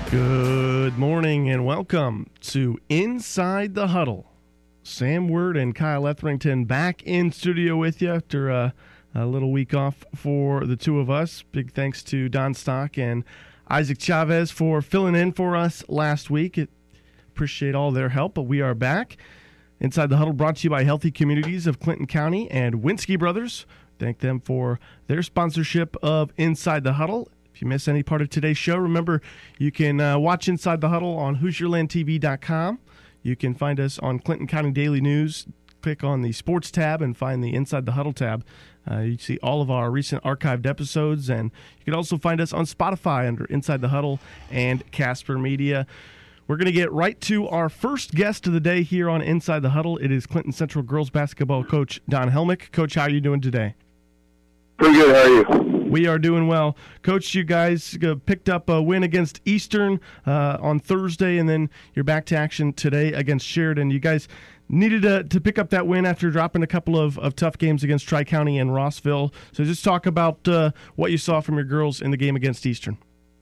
Good morning and welcome to Inside the Huddle. Sam Word and Kyle Etherington back in studio with you after a little week off for the two of us. Big thanks to Don Stock and Isaac Chavez for filling in for us last week. Appreciate all their help, but we are back. Inside the Huddle brought to you by Healthy Communities of Clinton County and Winsky Brothers. Thank them for their sponsorship of Inside the Huddle. If you miss any part of today's show, remember you can watch Inside the Huddle on HoosierLandTV.com. You can find us on Clinton County Daily News. Click on the Sports tab and find the Inside the Huddle tab. You see all of our recent archived episodes, and you can also find us on Spotify under Inside the Huddle and Casper Media. We're going to get right to our first guest of the day here on Inside the Huddle. It is Clinton Central girls basketball coach Don Helmick. Coach, how are you doing today? Pretty good. How are you? We are doing well. Coach, you guys picked up a win against Eastern on Thursday, and then you're back to action today against Sheridan. You guys needed to pick up that win after dropping a couple of tough games against Tri-County and Rossville. So just talk about what you saw from your girls in the game against Eastern.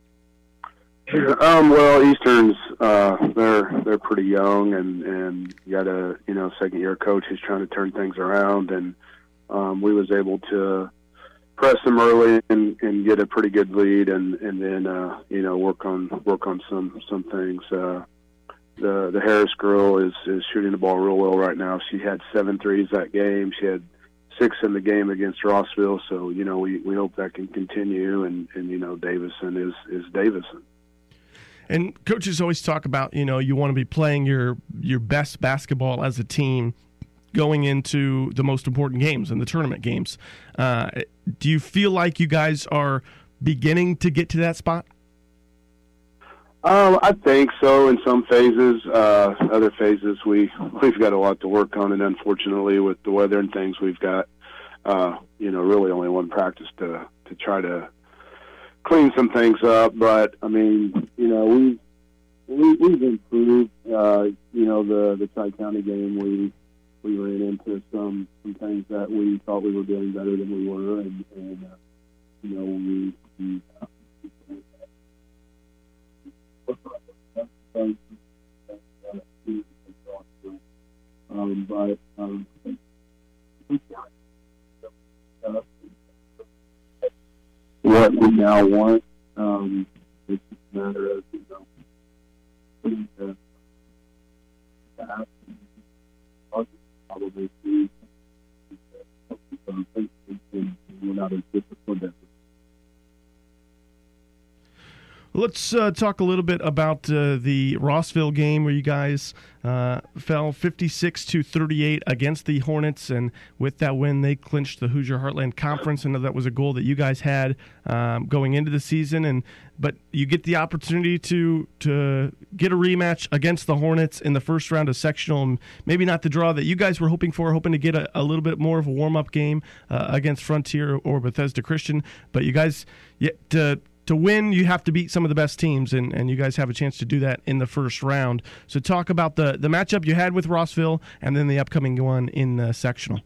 Well, Eastern's they're pretty young, and you got a second-year coach who's trying to turn things around, and we was able to press them early and get a pretty good lead, and then work on some things. The Harris girl is shooting the ball real well right now. She had 7 threes that game. She had 6 in the game against Rossville. So we hope that can continue. And Davison is Davison. And coaches always talk about you want to be playing your best basketball as a team going into the most important games and the tournament games. Do you feel like you guys are beginning to get to that spot? I think so in some phases. Other phases we've got a lot to work on, and unfortunately with the weather and things, we've got really only one practice to try to clean some things up. But I mean, we've improved. The Tri-County game we ran into some things that we thought we were doing better than we were, and what we now want, it's just a matter of putting the probably see we're not as disciplined as. Let's talk a little bit about the Rossville game where you guys fell 56-38 against the Hornets, and with that win, they clinched the Hoosier Heartland Conference. I know that was a goal that you guys had going into the season, but you get the opportunity to get a rematch against the Hornets in the first round of sectional, and maybe not the draw that you guys were hoping to get a little bit more of a warm-up game against Frontier or Bethesda Christian, but you guys to win, you have to beat some of the best teams, and you guys have a chance to do that in the first round. So talk about the matchup you had with Rossville and then the upcoming one in sectional.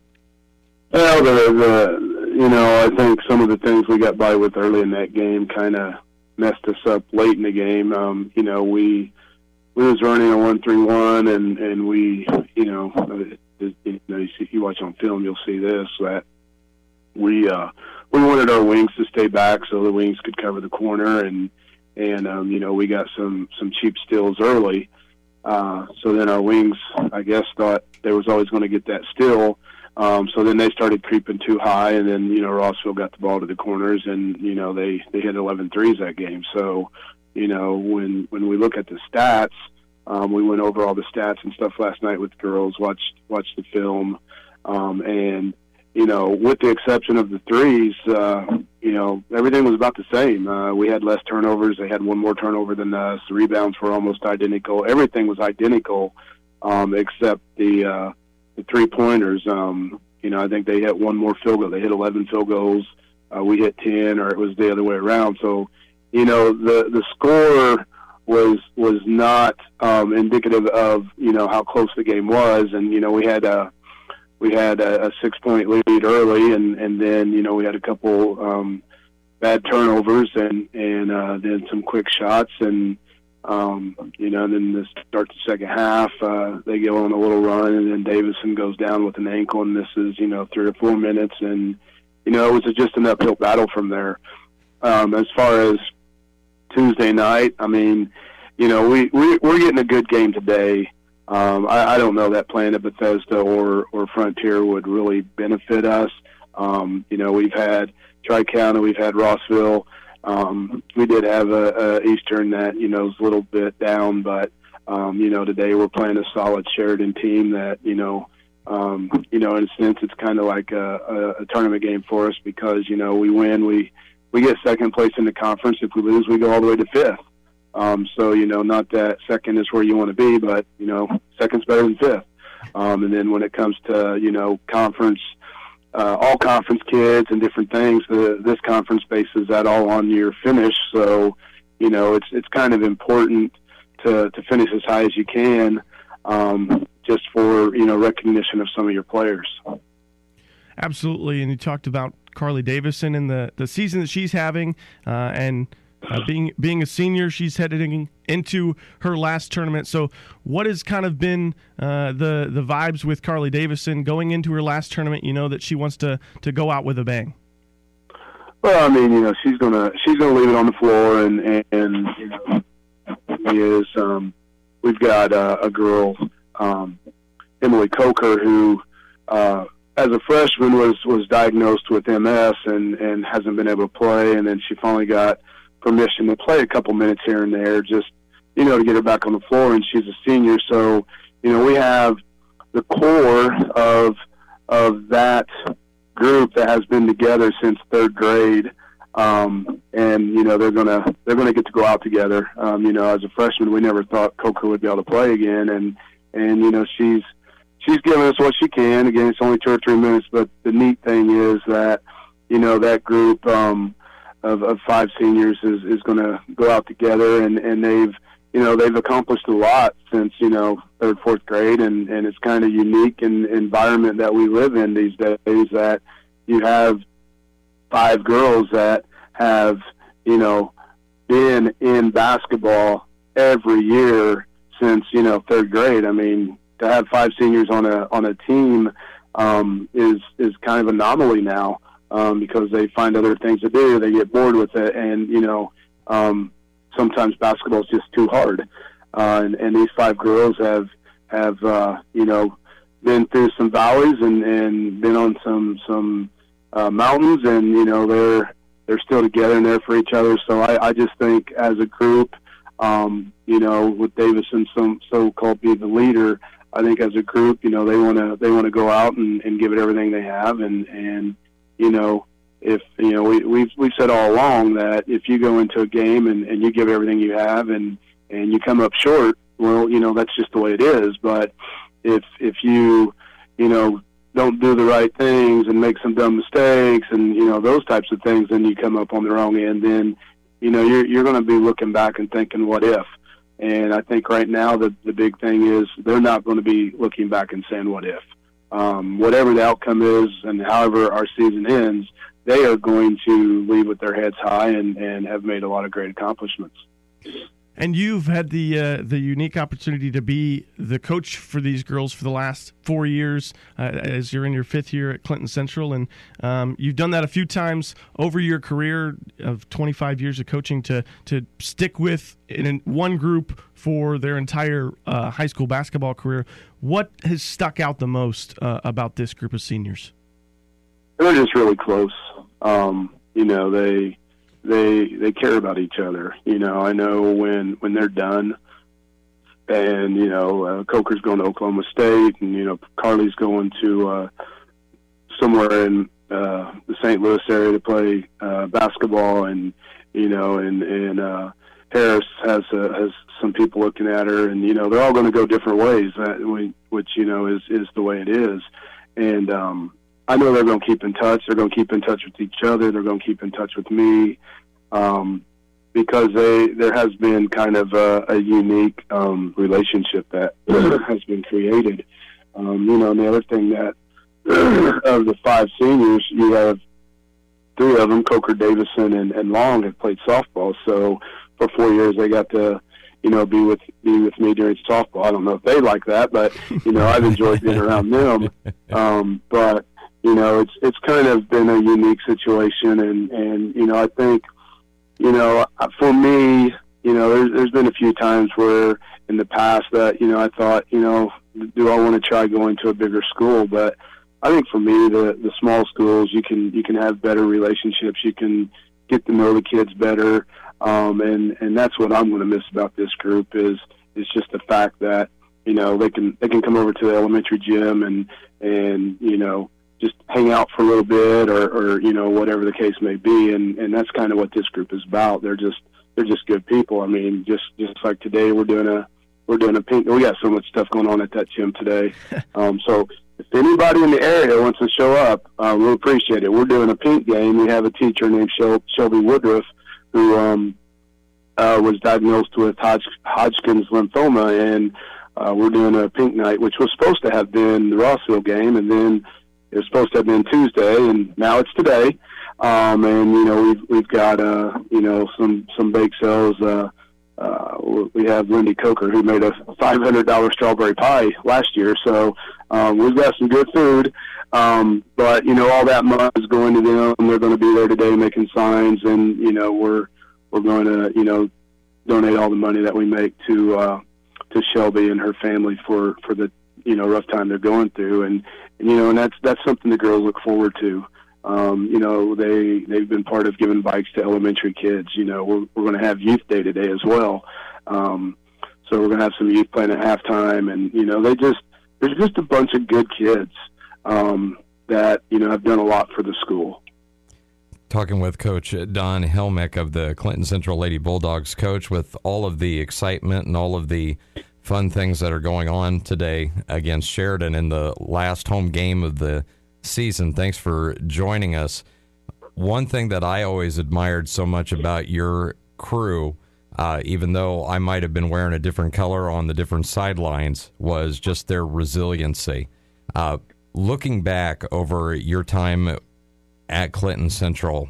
Well, I think some of the things we got by with early in that game kind of messed us up late in the game. We was running a 1-3-1, and we, you watch on film, you'll see this, that we wanted our wings to stay back so the wings could cover the corner, and we got some cheap steals early. So then our wings, I guess, thought they was always going to get that steal. So then they started creeping too high, and then Rossville got the ball to the corners, and they hit 11 threes that game. So when we look at the stats, we went over all the stats and stuff last night with girls, watched the film, and with the exception of the threes, everything was about the same. We had less turnovers. They had one more turnover than us. The rebounds were almost identical. Everything was identical, except the three-pointers. I think they hit one more field goal. They hit 11 field goals. We hit 10, or it was the other way around. So, the score was not indicative of, how close the game was. And, we had a 6-point lead early, and then, we had a couple bad turnovers and then some quick shots. And, And then to start the second half, they go on a little run, and then Davison goes down with an ankle and misses, 3 or 4 minutes. And, it was just an uphill battle from there. As far as Tuesday night, I mean, we're getting a good game today. I don't know that playing at Bethesda or Frontier would really benefit us. We've had Tri-County, we've had Rossville. We did have a Eastern that, is a little bit down, but, today we're playing a solid Sheridan team that, in a sense it's kind of like a tournament game for us because, we win, we get second place in the conference. If we lose, we go all the way to fifth. So, not that second is where you want to be, but, second's better than fifth. And then when it comes to, conference, all conference kids and different things, this conference bases that all on your finish. So, it's kind of important to finish as high as you can, just for, recognition of some of your players. Absolutely. And you talked about Carly Davison and the season that she's having, and being a senior, she's heading into her last tournament. So what has kind of been the vibes with Carly Davison going into her last tournament? That she wants to go out with a bang. Well, I mean, she's gonna leave it on the floor, and we've got a girl, Emily Coker, who as a freshman was diagnosed with MS and hasn't been able to play, and then she finally got permission to play a couple minutes here and there, just to get her back on the floor. And she's a senior, so we have the core of that group that has been together since third grade, and they're gonna get to go out together. As a freshman, we never thought Coker would be able to play again, and she's giving us what she can. Again, it's only 2 or 3 minutes, but the neat thing is that that group of 5 seniors is going to go out together, and they've accomplished a lot since third, fourth grade, and it's kind of unique in the environment that we live in these days, that you have 5 girls that have been in basketball every year since third grade. I mean, to have 5 seniors on a team is kind of an anomaly now. Because they find other things to do, they get bored with it, and sometimes basketball is just too hard. And these 5 girls have been through some valleys and been on some mountains, and they're still together and there for each other. So I just think as a group, with Davison so-called being the leader, I think as a group, they want to go out and give it everything they have, and if we've said all along that if you go into a game and you give everything you have and you come up short, well, that's just the way it is. But if you don't do the right things and make some dumb mistakes and those types of things, then you come up on the wrong end. Then you're going to be looking back and thinking, what if? And I think right now the big thing is they're not going to be looking back and saying, what if? Whatever the outcome is and however our season ends, they are going to leave with their heads high and have made a lot of great accomplishments. And you've had the unique opportunity to be the coach for these girls for the last 4 years, as you're in your 5th year at Clinton Central, and you've done that a few times over your career of 25 years of coaching to stick with in one group for their entire high school basketball career. What has stuck out the most about this group of seniors? They're just really close. They care about each other. I know when they're done, and Coker's going to Oklahoma State, and Carly's going to somewhere in the St. Louis area to play basketball, and Harris has some people looking at her, and they're all going to go different ways, which is the way it is. And I know they're going to keep in touch. They're going to keep in touch with each other. They're going to keep in touch with me, because there has been kind of a unique relationship that has been created. And the other thing that of the 5 seniors, you have 3 of them, Coker, Davison, and Long, have played softball. So for 4 years, they got to be with me during softball. I don't know if they like that, but I've enjoyed being around them. But it's kind of been a unique situation, and I think for me, there's been a few times where in the past that I thought, do I want to try going to a bigger school? But I think for me, the small schools, you can have better relationships. You can get to know the kids better. And that's what I'm going to miss about this group is just the fact that, they can come over to the elementary gym and just hang out for a little bit or whatever the case may be. And that's kind of what this group is about. They're just good people. I mean, just like today, we're doing a paint. We got so much stuff going on at that gym today. So if anybody in the area wants to show up, we'll appreciate it. We're doing a paint game. We have a teacher named Shelby Woodruff who was diagnosed with Hodgkin's lymphoma, and we're doing a pink night, which was supposed to have been the Rossville game, and then it was supposed to have been Tuesday, and now it's today. And we've got some bake sales. We have Lindy Coker, who made a $500 strawberry pie last year, so we've got some good food. But all that money is going to them. They're going to be there today making signs, and we're going to donate all the money that we make to Shelby and her family for the rough time they're going through, and that's something the girls look forward to. They've been part of giving bikes to elementary kids. We're going to have youth day today as well. So we're going to have some youth playing at halftime, and there's just a bunch of good kids that have done a lot for the school. Talking with Coach Don Helmick of the Clinton Central Lady Bulldogs. Coach, with all of the excitement and all of the fun things that are going on today against Sheridan in the last home game of the season, thanks for joining us. One thing that I always admired so much about your crew, even though I might have been wearing a different color on the different sidelines, was just their resiliency. Looking back over your time at Clinton Central,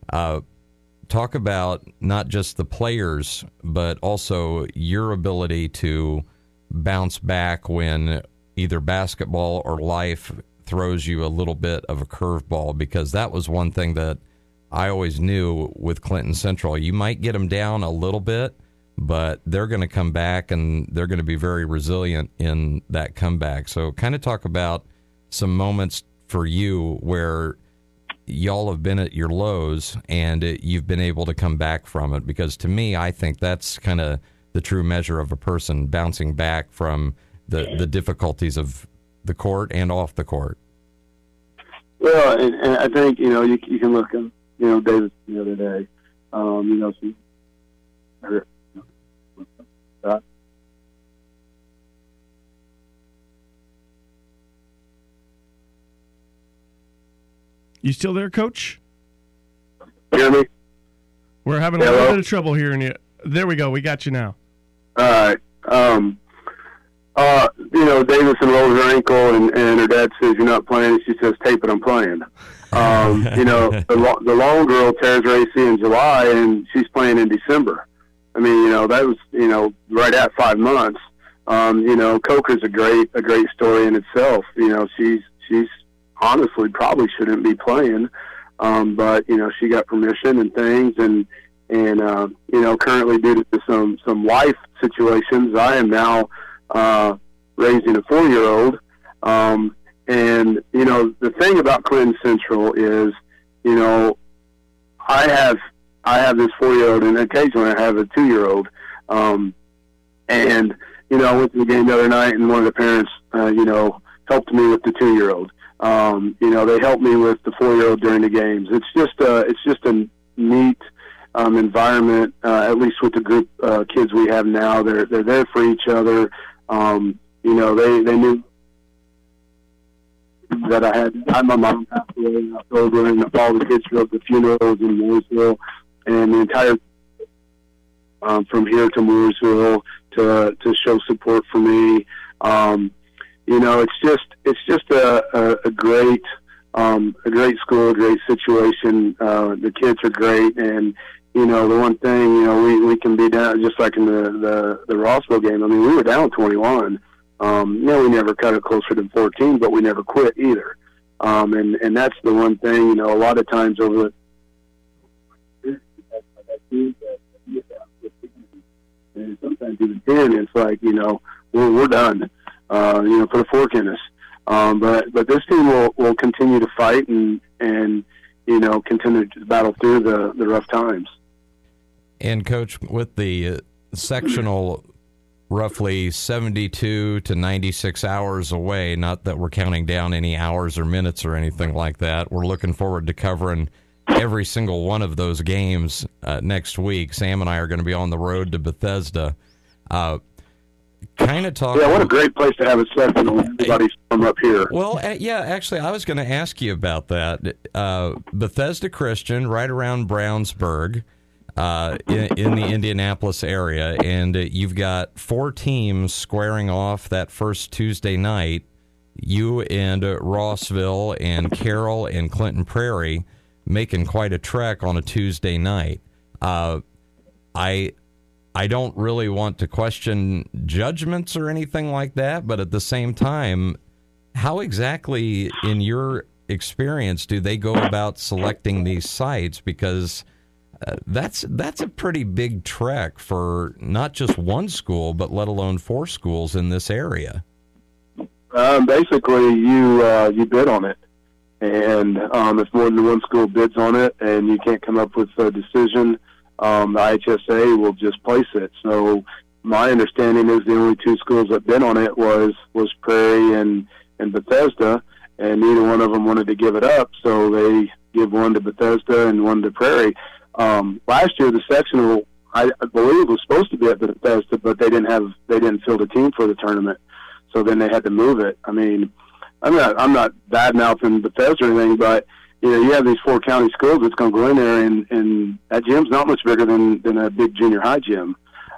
talk about not just the players, but also your ability to bounce back when either basketball or life throws you a little bit of a curveball, because that was one thing that I always knew with Clinton Central. You might get them down a little bit, but they're going to come back, and they're going to be very resilient in that comeback. So kind of talk about some moments for you where y'all have been at your lows and you've been able to come back from it, because to me, I think that's kind of the true measure of a person bouncing back from the difficulties of the court and off the court. Well, and I think, you can look at, Davis the other day, You still there, Coach? Hear me? We're having a little bit of trouble hearing you. There we go. We got you now. All right. Davison rolls her ankle, and her dad says, "You're not playing." She says, "Tape it, I'm playing." The long girl tears her AC in July, and she's playing in December. I mean, that was, right at 5 months. Coker's a great story in itself. She's honestly probably shouldn't be playing, but she got permission and things, and currently due to some life situations, I am now raising a 4-year-old. And the thing about Clinton Central is, I have this 4-year-old, and occasionally I have a 2-year-old. And I went to the game the other night, and one of the parents, helped me with the 2-year-old. They helped me with the 4-year-old during the games. It's just a neat environment, at least with the group kids we have now. They're there for each other. They knew that I had my mom passed away in October, and all the kids showed up at funerals in Mooresville, and the entire from here to Mooresville to show support for me. It's just a great school, a great situation. The kids are great, and you know, the one thing, you know, we can be down, just like in the Rossville game. I mean, we were down 21. You know, we never cut it closer than 14, but we never quit either. And that's the one thing, you know, a lot of times over the and sometimes even 10, it's like, you know, we're done, you know, put a fork in us. But this team will continue to fight and you know, continue to battle through the rough times. And, Coach, with the sectional roughly 72 to 96 hours away, not that we're counting down any hours or minutes or anything like that, we're looking forward to covering every single one of those games next week. Sam and I are going to be on the road to Bethesda. Kind of talk. Yeah, what a great place to have a sectional. Everybody's from up here. Well, yeah, actually, I was going to ask you about that. Bethesda Christian, right around Brownsburg, in the Indianapolis area, and you've got 4 teams squaring off that first Tuesday night. You and Rossville and Carroll and Clinton Prairie making quite a trek on a Tuesday night. I don't really want to question judgments or anything like that, but at the same time, how exactly, in your experience, do they go about selecting these sites? Because that's a pretty big trek for not just one school, but let alone 4 schools in this area. Basically, you bid on it, and if more than one school bids on it, and you can't come up with a decision, the IHSA will just place it. So my understanding is the only 2 schools that bid on it was Prairie and Bethesda, and neither one of them wanted to give it up, so they give one to Bethesda and one to Prairie. Last year, the sectional, I believe, was supposed to be at Bethesda, but they didn't field a team for the tournament, so then they had to move it. I mean, I'm not bad-mouthing Bethesda or anything, but you know, you have these 4 county schools that's going to go in there, and that gym's not much bigger than a big junior high gym.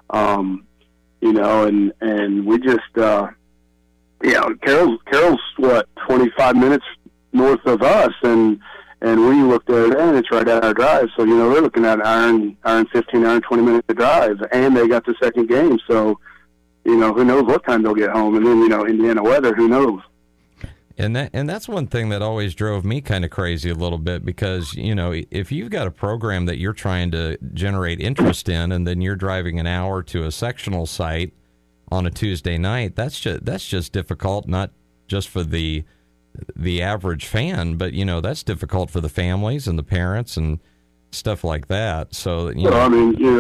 You know, and we just, you know, Carroll's what, 25 minutes north of us, and we looked at it, and it's right at our drive. So, you know, they're looking at an hour 20-minute drive, and they got the second game. So, you know, who knows what time they'll get home. And then, you know, Indiana weather, who knows? And that's one thing that always drove me kind of crazy a little bit, because, you know, if you've got a program that you're trying to generate interest in, and then you're driving an hour to a sectional site on a Tuesday night, that's just difficult, not just for the average fan, but, you know, that's difficult for the families and the parents and stuff like that. So, you know, I mean, you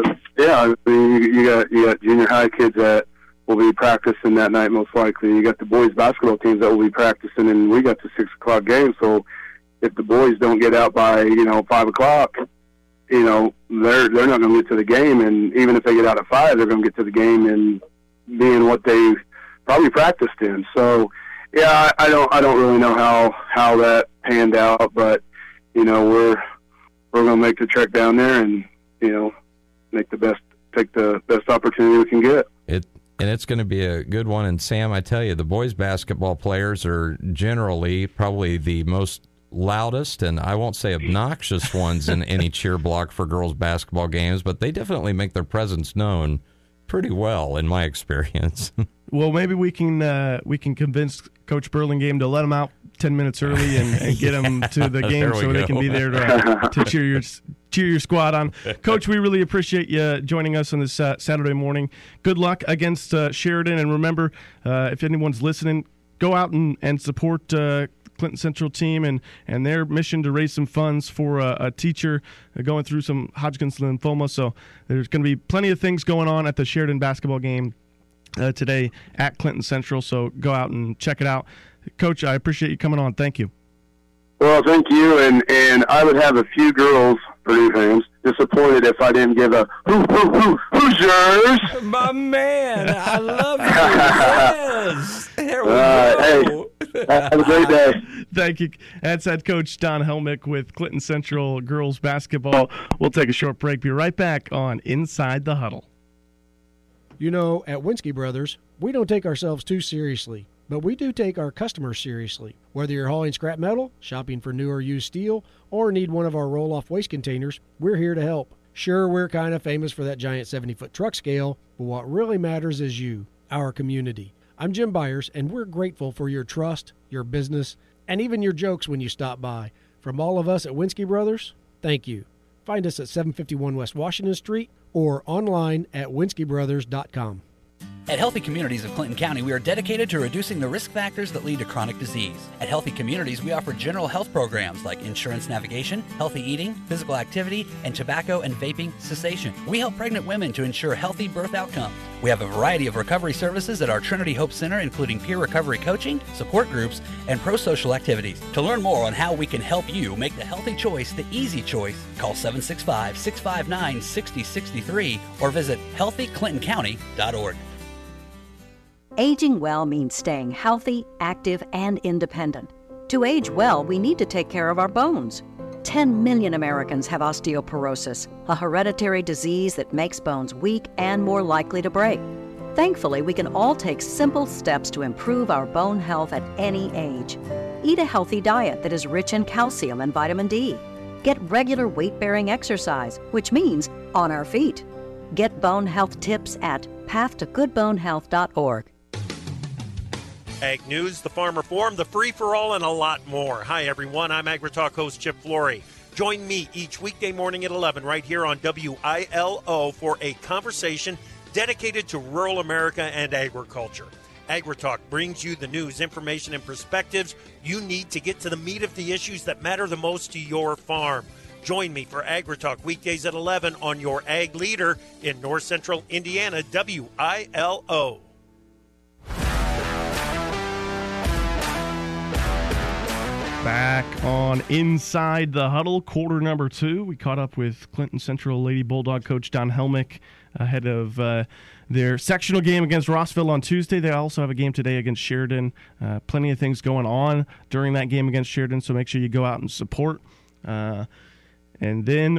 got junior high kids that will be practicing that night most likely. You got the boys basketball teams that will be practicing, and we got the 6 o'clock game. So if the boys don't get out by, you know, 5 o'clock, you know, they're not going to get to the game. And even if they get out at 5, they're going to get to the game and be in what they probably practiced in. So yeah, I don't really know how that panned out, but you know, we're going to make the trek down there and, you know, take the best opportunity we can get. And it's going to be a good one. And, Sam, I tell you, the boys' basketball players are generally probably the most loudest, and I won't say obnoxious ones in any cheer block for girls' basketball games, but they definitely make their presence known pretty well, in my experience. Well, maybe we can convince Coach Burlingame to let them out 10 minutes early and get them to the game so they can be there to cheer your squad on. Coach, we really appreciate you joining us on this Saturday morning. Good luck against Sheridan, and remember, if anyone's listening, go out and support Clinton Central team and their mission to raise some funds for a teacher going through some Hodgkin's lymphoma. So there's going to be plenty of things going on at the Sheridan basketball game today at Clinton Central, so go out and check it out. Coach, I appreciate you coming on. Thank you. Well, thank you, and I would have a few girls, Purdue fans, disappointed if I didn't give a who's yours? My man, I love you. Yes. There we go. Hey, have a great day. Thank you. That's head coach Don Helmick with Clinton Central girls basketball. We'll take a short break. Be right back on Inside the Huddle. You know, at Winsky Brothers, we don't take ourselves too seriously, but we do take our customers seriously. Whether you're hauling scrap metal, shopping for new or used steel, or need one of our roll-off waste containers, we're here to help. Sure, we're kind of famous for that giant 70-foot truck scale, but what really matters is you, our community. I'm Jim Byers, and we're grateful for your trust, your business, and even your jokes when you stop by. From all of us at Winsky Brothers, thank you. Find us at 751 West Washington Street or online at winskybrothers.com. At Healthy Communities of Clinton County, we are dedicated to reducing the risk factors that lead to chronic disease. At Healthy Communities, we offer general health programs like insurance navigation, healthy eating, physical activity, and tobacco and vaping cessation. We help pregnant women to ensure healthy birth outcomes. We have a variety of recovery services at our Trinity Hope Center, including peer recovery coaching, support groups, and pro-social activities. To learn more on how we can help you make the healthy choice the easy choice, call 765-659-6063 or visit healthyclintoncounty.org. Aging well means staying healthy, active, and independent. To age well, we need to take care of our bones. 10 million Americans have osteoporosis, a hereditary disease that makes bones weak and more likely to break. Thankfully, we can all take simple steps to improve our bone health at any age. Eat a healthy diet that is rich in calcium and vitamin D. Get regular weight-bearing exercise, which means on our feet. Get bone health tips at pathtogoodbonehealth.org. Ag News, the Farmer Forum, the Free-for-All, and a lot more. Hi, everyone. I'm AgriTalk host Chip Flory. Join me each weekday morning at 11 right here on WILO for a conversation dedicated to rural America and agriculture. AgriTalk brings you the news, information, and perspectives you need to get to the meat of the issues that matter the most to your farm. Join me for AgriTalk weekdays at 11 on your Ag Leader in North Central Indiana, WILO. Back on Inside the Huddle, quarter number 2. We caught up with Clinton Central Lady Bulldog coach Don Helmick ahead of their sectional game against Rossville on Tuesday. They also have a game today against Sheridan. Plenty of things going on during that game against Sheridan, so make sure you go out and support. And then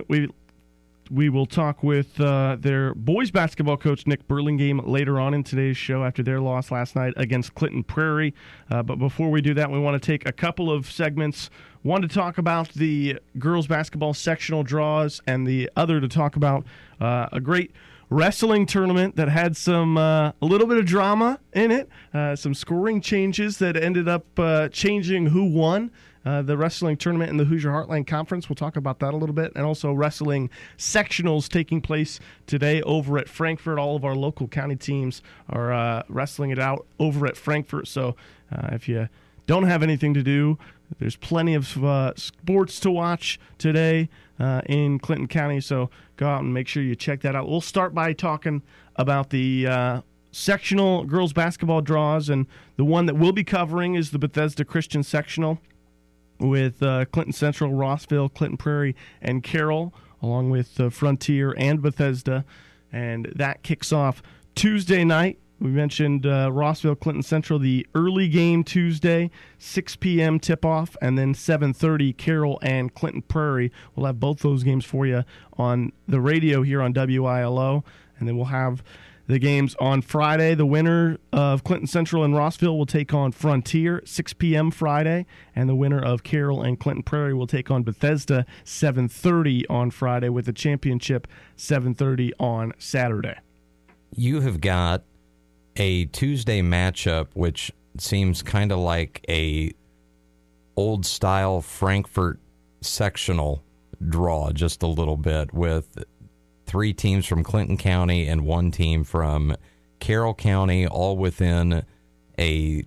we will talk with their boys basketball coach, Nick Burlingame, later on in today's show after their loss last night against Clinton Prairie. But before we do that, we want to take a couple of segments. One to talk about the girls basketball sectional draws, and the other to talk about a great wrestling tournament that had some a little bit of drama in it, some scoring changes that ended up changing who won the wrestling tournament in the Hoosier Heartland Conference. We'll talk about that a little bit, and also wrestling sectionals taking place today over at Frankfort. All of our local county teams are wrestling it out over at Frankfort, so if you don't have anything to do, there's plenty of sports to watch today in Clinton County, so go out and make sure you check that out. We'll start by talking about the sectional girls basketball draws, and the one that we'll be covering is the Bethesda Christian sectional with Clinton Central, Rossville, Clinton Prairie, and Carroll, along with Frontier and Bethesda. And that kicks off Tuesday night. We mentioned Rossville, Clinton Central, the early game Tuesday, 6 p.m. tip-off, and then 7:30, Carroll and Clinton Prairie. We'll have both those games for you on the radio here on WILO, and then we'll have the games on Friday. The winner of Clinton Central and Rossville will take on Frontier, 6 p.m. Friday, and the winner of Carroll and Clinton Prairie will take on Bethesda, 7:30 on Friday, with the championship 7:30 on Saturday. You have got a Tuesday matchup, which seems kind of like a old-style Frankfort sectional draw, just a little bit, with 3 teams from Clinton County and 1 team from Carroll County, all within a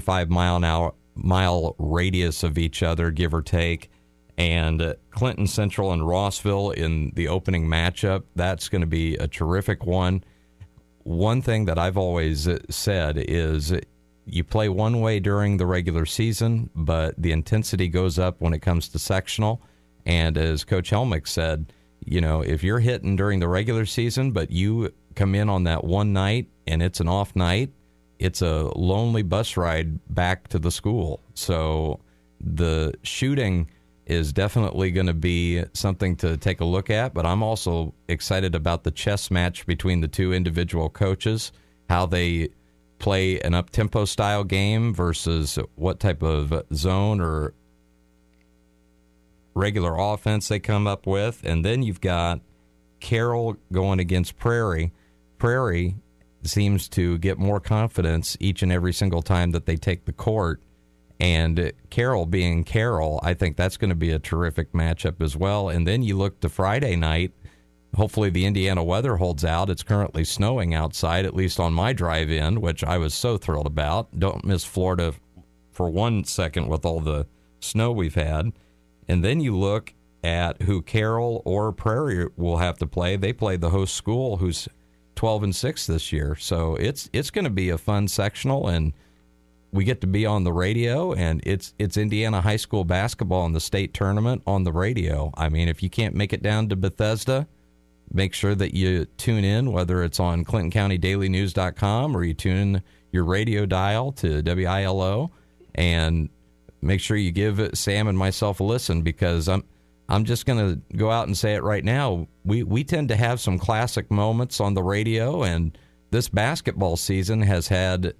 25-mile radius of each other, give or take. And Clinton Central and Rossville in the opening matchup, that's going to be a terrific one. One thing that I've always said is you play one way during the regular season, but the intensity goes up when it comes to sectional. And as Coach Helmick said, you know, if you're hitting during the regular season, but you come in on that one night and it's an off night, it's a lonely bus ride back to the school. So the shooting is definitely going to be something to take a look at, but I'm also excited about the chess match between the 2 individual coaches, how they play an up-tempo style game versus what type of zone or regular offense they come up with. And then you've got Carroll going against Prairie. Prairie seems to get more confidence each and every single time that they take the court. And Carroll being Carroll, I think that's going to be a terrific matchup as well. And then you look to Friday night. Hopefully the Indiana weather holds out. It's currently snowing outside, at least on my drive-in, which I was so thrilled about. Don't miss Florida for 1 second with all the snow we've had. And then you look at who Carroll or Prairie will have to play. They play the host school, who's 12-6 this year. So it's going to be a fun sectional, and we get to be on the radio, and it's Indiana high school basketball in the state tournament on the radio. I mean, if you can't make it down to Bethesda, make sure that you tune in, whether it's on ClintonCountyDailyNews.com or you tune your radio dial to WILO, and make sure you give Sam and myself a listen, because I'm just going to go out and say it right now. We tend to have some classic moments on the radio, and this basketball season has had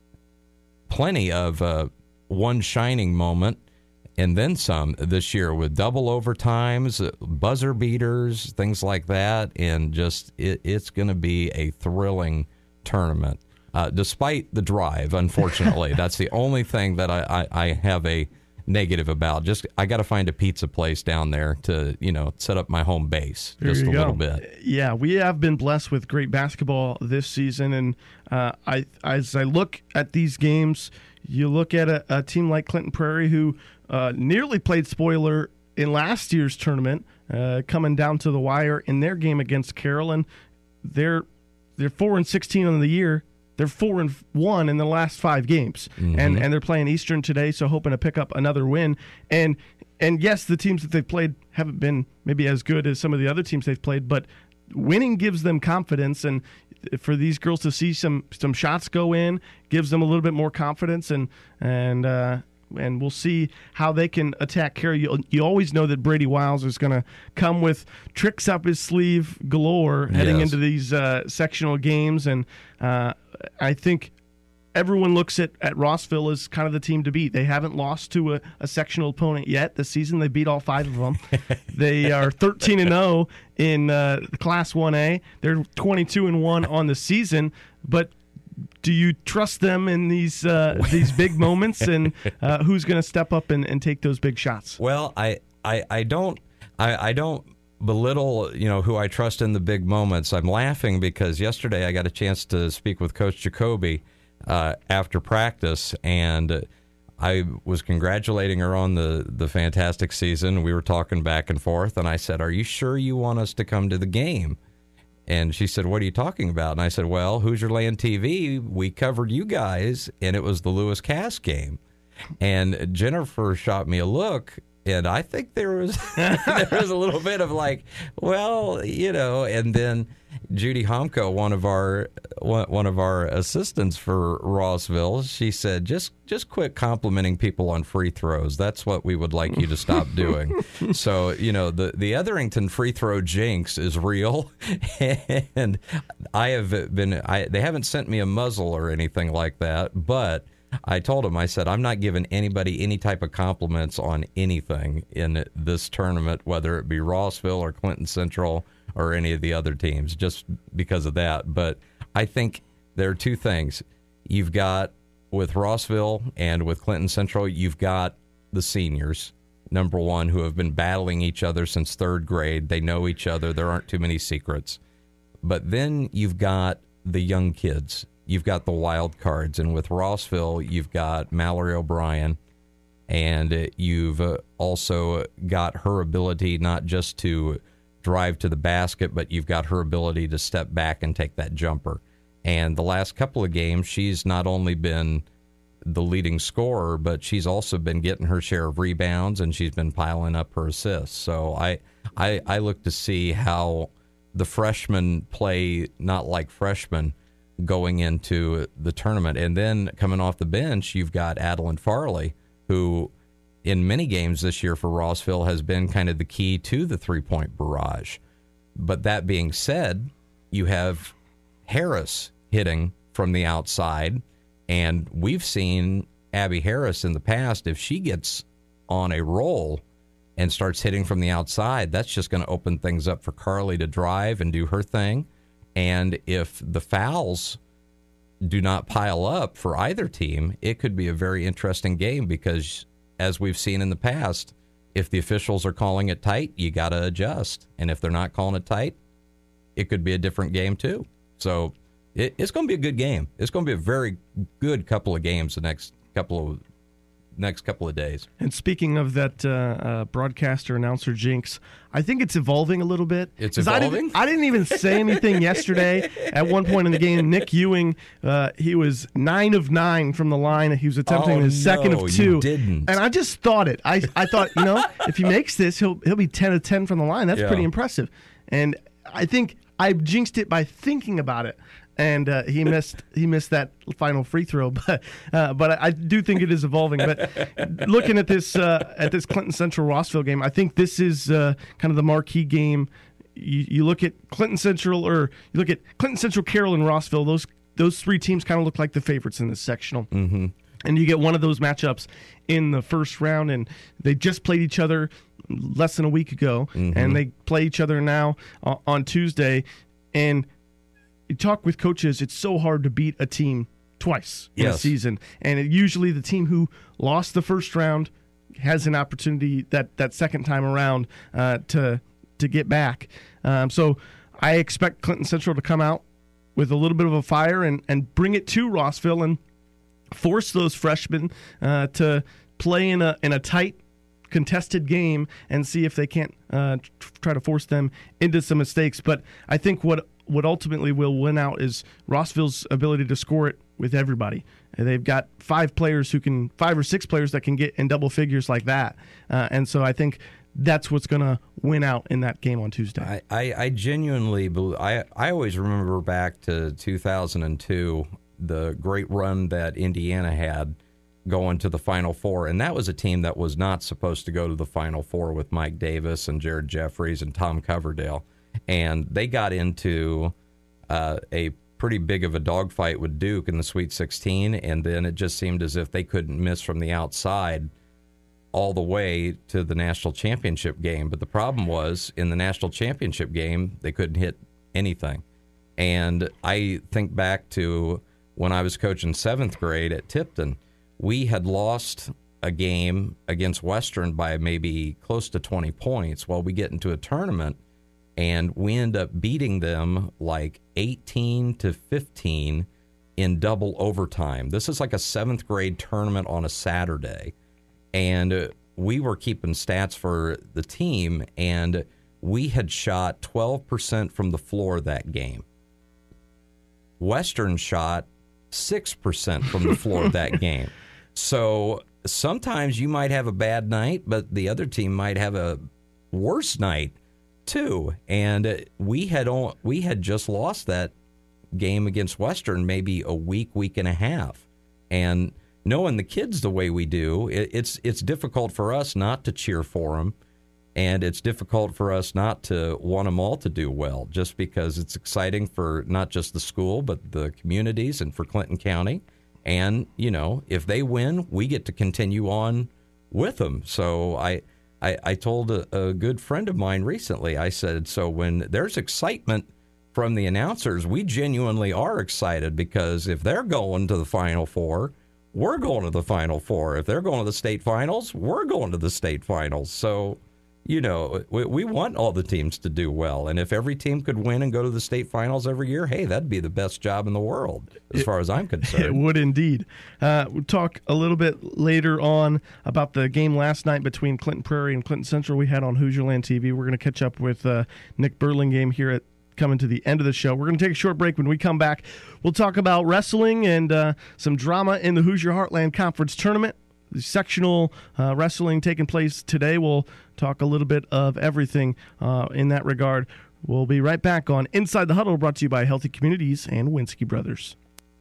plenty of one shining moment and then some this year, with double overtimes, buzzer beaters, things like that, and just it's going to be a thrilling tournament. Despite the drive, unfortunately. That's the only thing that I have a negative about. Just I got to find a pizza place down there to, set up my home base just a little bit. Yeah, we have been blessed with great basketball this season, and as I look at these games, you look at a team like Clinton Prairie, who nearly played spoiler in last year's tournament, coming down to the wire in their game against Carroll, and they're 4-16 on the year. They're 4-1 in the last 5 games, and they're playing Eastern today, so hoping to pick up another win. And yes, the teams that they've played haven't been maybe as good as some of the other teams they've played, but winning gives them confidence, and for these girls to see some shots go in gives them a little bit more confidence, and we'll see how they can attack Carroll. You always know that Brady Wiles is going to come with tricks up his sleeve galore heading into these sectional games, and I think everyone looks at Rossville as kind of the team to beat. They haven't lost to a sectional opponent yet this season. They beat all 5 of them. They are 13-0 in Class 1A. They're 22-1 on the season, but do you trust them in these big moments, and who's going to step up and take those big shots? Well, I don't belittle who I trust in the big moments. I'm laughing because yesterday I got a chance to speak with Coach Jacoby after practice, and I was congratulating her on the fantastic season. We were talking back and forth, and I said, "Are you sure you want us to come to the game?" And she said, "What are you talking about?" And I said, "Well, Hoosier Land TV, we covered you guys, and it was the Lewis Cass game." And Jennifer shot me a look, and I think there was a little bit of like, well, and then Judy Homko, one of our assistants for Rossville, she said, just quit complimenting people on free throws. That's what we would like you to stop doing. So, the Etherington free throw jinx is real, and they haven't sent me a muzzle or anything like that, but I told him, I said, I'm not giving anybody any type of compliments on anything in this tournament, whether it be Rossville or Clinton Central or any of the other teams, just because of that. But I think there are 2 things. You've got, with Rossville and with Clinton Central, you've got the seniors, number one, who have been battling each other since 3rd grade. They know each other. There aren't too many secrets. But then you've got the young kids. You've got the wild cards. And with Rossville, you've got Mallory O'Brien, and you've also got her ability not just to drive to the basket, but you've got her ability to step back and take that jumper. And the last couple of games, she's not only been the leading scorer, but she's also been getting her share of rebounds, and she's been piling up her assists. So I look to see how the freshmen play not like freshmen going into the tournament. And then coming off the bench, you've got Adeline Farley, who in many games this year for Rossville has been kind of the key to the three-point barrage. But that being said, you have Harris hitting from the outside, and we've seen Abby Harris in the past, if she gets on a roll, and starts hitting from the outside, that's just going to open things up for Carly to drive and do her thing. And if the fouls do not pile up for either team, it could be a very interesting game because, as we've seen in the past, if the officials are calling it tight, you got to adjust. And if they're not calling it tight, it could be a different game too. So it's going to be a good game. It's going to be a very good couple of games the next couple of days. And speaking of that broadcaster announcer jinx, I think it's evolving a little bit. It's evolving? I didn't even say anything yesterday. At one point in the game, Nick Ewing, he was 9 of 9 from the line. He was attempting his second of 2. You didn't. And I just thought it. I thought, if he makes this, he'll be 10 of 10 from the line. That's pretty impressive. And I think I jinxed it by thinking about it. And he missed that final free throw, but I do think it is evolving. But looking at this Clinton Central Rossville game, I think this is kind of the marquee game. You look at Clinton Central, or you look at Clinton Central, Carroll, and Rossville. Those three teams kind of look like the favorites in this sectional. Mm-hmm. And you get one of those matchups in the first round, and they just played each other less than a week ago, and they play each other now on Tuesday, and you talk with coaches, it's so hard to beat a team twice in a season. And usually the team who lost the first round has an opportunity that second time around to get back. So I expect Clinton Central to come out with a little bit of a fire and bring it to Rossville and force those freshmen to play in a tight, contested game and see if they can't try to force them into some mistakes. But I think what ultimately will win out is Rossville's ability to score it with everybody. They've got 5 or 6 players that can get in double figures like that. And so I think that's what's going to win out in that game on Tuesday. I genuinely believe, I always remember back to 2002, the great run that Indiana had going to the Final Four. And that was a team that was not supposed to go to the Final Four with Mike Davis and Jared Jeffries and Tom Coverdale. And they got into a pretty big of a dogfight with Duke in the Sweet 16, and then it just seemed as if they couldn't miss from the outside all the way to the national championship game. But the problem was, in the national championship game, they couldn't hit anything. And I think back to when I was coaching 7th grade at Tipton, we had lost a game against Western by maybe close to 20 points. Well, we get into a tournament, and we end up beating them like 18-15 in double overtime. This is like a 7th grade tournament on a Saturday. And we were keeping stats for the team, and we had shot 12% from the floor that game. Western shot 6% from the floor that game. So sometimes you might have a bad night, but the other team might have a worse night too. And we had just lost that game against Western maybe a week and a half. And knowing the kids the way we do, it's difficult for us not to cheer for them, and it's difficult for us not to want them all to do well, just because it's exciting for not just the school but the communities and for Clinton County. And if they win, we get to continue on with them. So I told a good friend of mine recently, I said, so when there's excitement from the announcers, we genuinely are excited, because if they're going to the Final Four, we're going to the Final Four. If they're going to the state finals, we're going to the state finals. So, we want all the teams to do well. And if every team could win and go to the state finals every year, hey, that'd be the best job in the world, as far as I'm concerned. It would indeed. We'll talk a little bit later on about the game last night between Clinton Prairie and Clinton Central we had on Hoosierland TV. We're going to catch up with Nick Burlingame here coming to the end of the show. We're going to take a short break. When we come back, we'll talk about wrestling and some drama in the Hoosier Heartland Conference Tournament. The sectional wrestling taking place today. We'll talk a little bit of everything in that regard. We'll be right back on Inside the Huddle, brought to you by Healthy Communities and Winsky Brothers.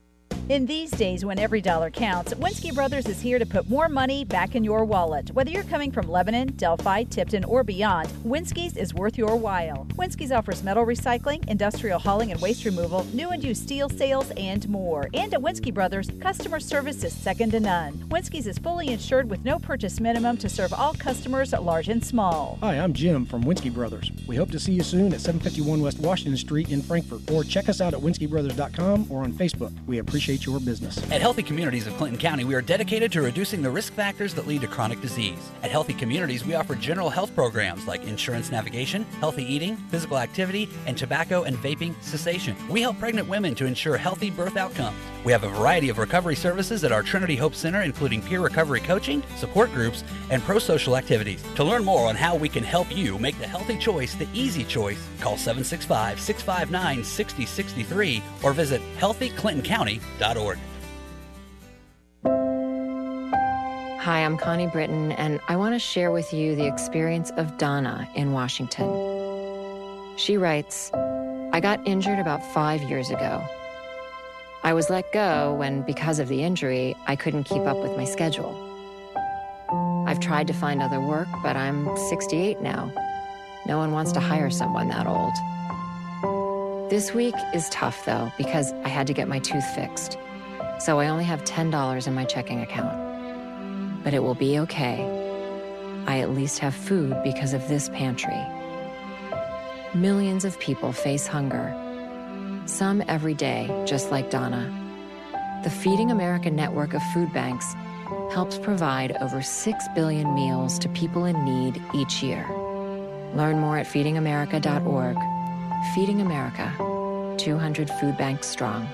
In these days when every dollar counts, Winsky Brothers is here to put more money back in your wallet. Whether you're coming from Lebanon, Delphi, Tipton, or beyond, Winsky's is worth your while. Winsky's offers metal recycling, industrial hauling and waste removal, new and used steel sales, and more. And at Winsky Brothers, customer service is second to none. Winsky's is fully insured with no purchase minimum to serve all customers, large and small. Hi, I'm Jim from Winsky Brothers. We hope to see you soon at 751 West Washington Street in Frankfort, or check us out at winskybrothers.com or on Facebook. We appreciate your business. At Healthy Communities of Clinton County, we are dedicated to reducing the risk factors that lead to chronic disease. At Healthy Communities, we offer general health programs like insurance navigation, healthy eating, physical activity, and tobacco and vaping cessation. We help pregnant women to ensure healthy birth outcomes. We have a variety of recovery services at our Trinity Hope Center, including peer recovery coaching, support groups, and pro-social activities. To learn more on how we can help you make the healthy choice the easy choice, call 765-659-6063 or visit healthyclintoncounty.org. Hi, I'm Connie Britton, and I want to share with you the experience of Donna in Washington. She writes, I got injured about 5 years ago. I was let go when, because of the injury, I couldn't keep up with my schedule. I've tried to find other work, but I'm 68 now. No one wants to hire someone that old. This week is tough, though, because I had to get my tooth fixed. So I only have $10 in my checking account. But it will be okay. I at least have food because of this pantry. Millions of people face hunger. Some every day, just like Donna. The Feeding America network of food banks helps provide over 6 billion meals to people in need each year. Learn more at feedingamerica.org. Feeding America, 200 food banks strong.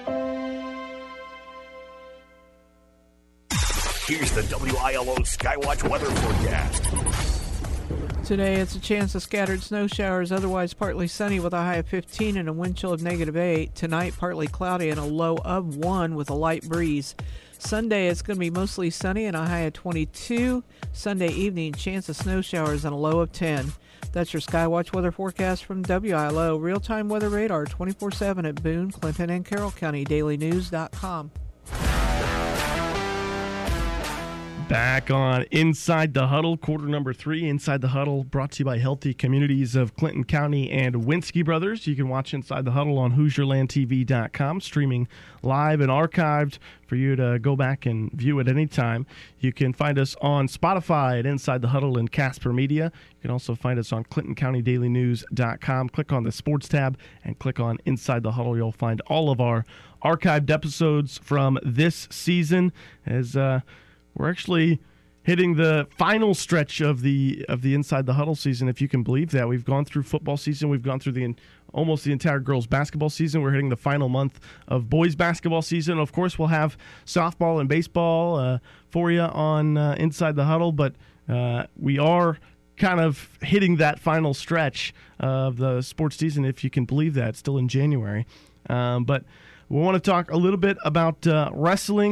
Here's the WILO Skywatch weather forecast. Today, it's a chance of scattered snow showers, otherwise partly sunny with a high of 15 and a wind chill of -8. Tonight, partly cloudy and a low of 1 with a light breeze. Sunday, it's going to be mostly sunny and a high of 22. Sunday evening, chance of snow showers and a low of 10. That's your Skywatch weather forecast from WILO. Real-time weather radar 24/7 at Boone, Clinton, and Carroll County. DailyNews.com. Back on Inside the Huddle, quarter number 3. Inside the Huddle brought to you by Healthy Communities of Clinton County and Winsky Brothers. You can watch Inside the Huddle on HoosierLandTV.com, streaming live and archived for you to go back and view at any time. You can find us on Spotify at Inside the Huddle and Casper Media. You can also find us on ClintonCountyDailyNews.com. Click on the Sports tab and click on Inside the Huddle. You'll find all of our archived episodes from this season as we're actually hitting the final stretch of the Inside the Huddle season, if you can believe that. We've gone through football season. We've gone through almost the entire girls' basketball season. We're hitting the final month of boys' basketball season. Of course, we'll have softball and baseball for you on Inside the Huddle, but we are kind of hitting that final stretch of the sports season, if you can believe that. It's still in January. But we want to talk a little bit about wrestling.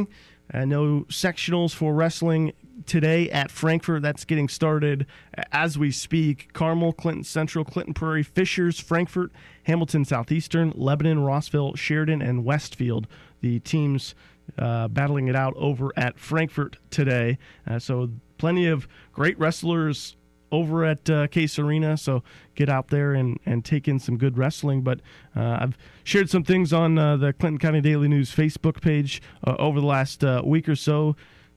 No sectionals for wrestling today at Frankfort. That's getting started as we speak. Carmel, Clinton Central, Clinton Prairie, Fishers, Frankfort, Hamilton Southeastern, Lebanon, Rossville, Sheridan, and Westfield. The teams battling it out over at Frankfort today. So plenty of great wrestlers over at Case Arena, so get out there and take in some good wrestling. But I've shared some things on the Clinton County Daily News Facebook page over the last week or so,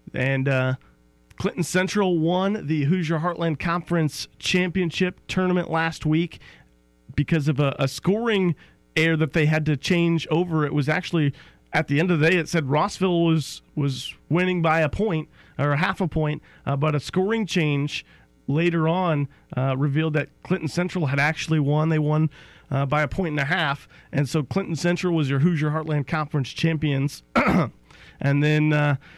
and Clinton Central won the Hoosier Heartland Conference Championship tournament last week because of a scoring error that they had to change over. It was actually, at the end of the day, it said Rossville was winning by a point or half a point, but a scoring change later on revealed that Clinton Central had actually won. They won by a point and a half, and so Clinton Central was your Hoosier Heartland Conference champions. And then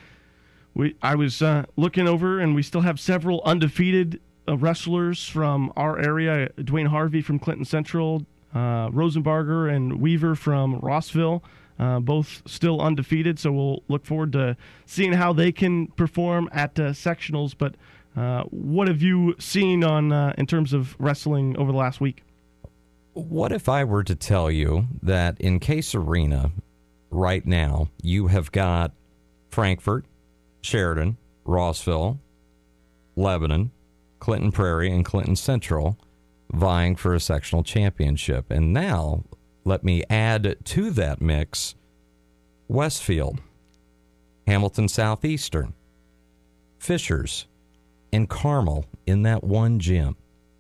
I was looking over, and we still have several undefeated wrestlers from our area. Dwayne Harvey from Clinton Central, Rosenbarger and Weaver from Rossville, both still undefeated, so we'll look forward to seeing how they can perform at sectionals. But what have you seen on in terms of wrestling over the last week? What if I were to tell you that in Case Arena, right now, you have got Frankfort, Sheridan, Rossville, Lebanon, Clinton Prairie, and Clinton Central vying for a sectional championship. And now, let me add to that mix Westfield, Hamilton Southeastern, Fishers, and Carmel in that one gym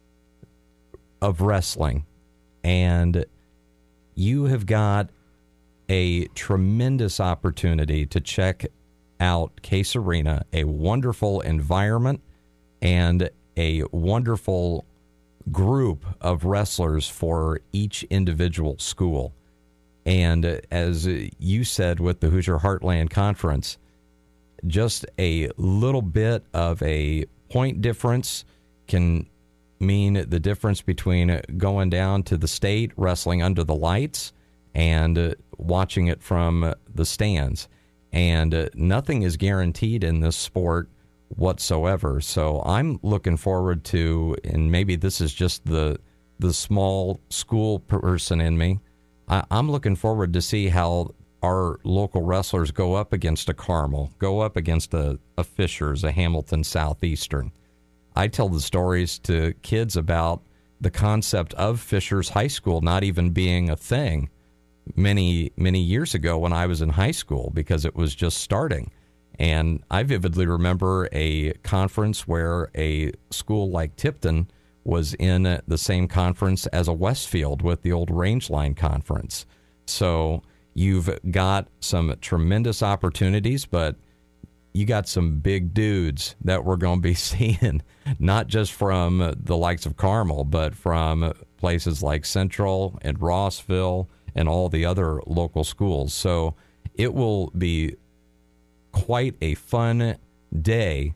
of wrestling. And you have got a tremendous opportunity to check out Case Arena, a wonderful environment and a wonderful group of wrestlers for each individual school. And as you said with the Hoosier Heartland Conference, just a little bit of a point difference can mean the difference between going down to the state, wrestling under the lights, and watching it from the stands. And nothing is guaranteed in this sport whatsoever. So I'm looking forward to, and maybe this is just the small school person in me, I'm looking forward to see how our local wrestlers go up against a Carmel, go up against a Fishers, a Hamilton Southeastern. I tell the stories to kids about the concept of Fishers High School not even being a thing many years ago when I was in high school, because it was just starting. And I vividly remember a conference where a school like Tipton was in the same conference as a Westfield with the old Rangeline Conference. So you've got some tremendous opportunities, but you got some big dudes that we're going to be seeing, not just from the likes of Carmel, but from places like Central and Rossville and all the other local schools. So it will be quite a fun day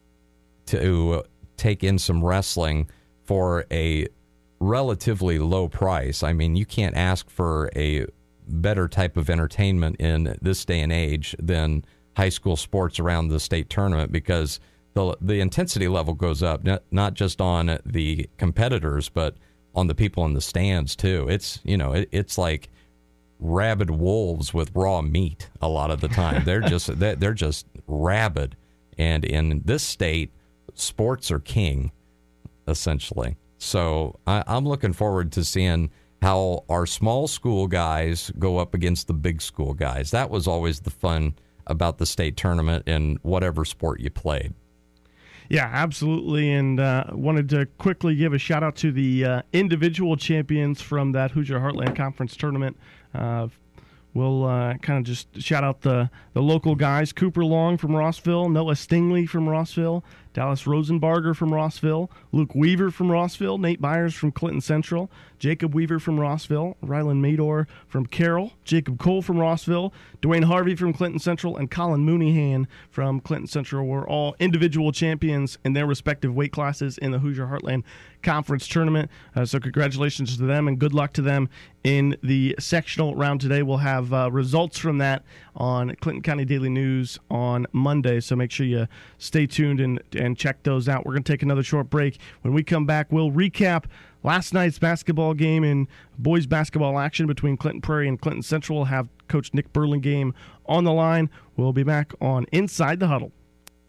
to take in some wrestling for a relatively low price. I mean, you can't ask for a better type of entertainment in this day and age than high school sports around the state tournament, because the intensity level goes up, not just on the competitors, but on the people in the stands too. It's, it's like rabid wolves with raw meat a lot of the time. They're just rabid. And in this state, sports are king, essentially. So I'm looking forward to seeing how our small school guys go up against the big school guys. That was always the fun about the state tournament in whatever sport you played. Yeah, absolutely. And wanted to quickly give a shout out to the individual champions from that Hoosier Heartland Conference tournament. We'll kind of just shout out the local guys: Cooper Long from Rossville, Noah Stingley from Rossville, Dallas Rosenbarger from Rossville, Luke Weaver from Rossville, Nate Byers from Clinton Central, Jacob Weaver from Rossville, Rylan Mador from Carroll, Jacob Cole from Rossville, Dwayne Harvey from Clinton Central, and Colin Mooneyhan from Clinton Central were all individual champions in their respective weight classes in the Hoosier Heartland Conference tournament. So congratulations to them and good luck to them in the sectional round today. We'll have results from that on Clinton County Daily News on Monday, so make sure you stay tuned and check those out. We're going to take another short break. When we come back, we'll recap last night's basketball game in boys basketball action between Clinton Prairie and Clinton Central. We'll have Coach Nick Burlingame on the line. We'll be back on Inside the Huddle.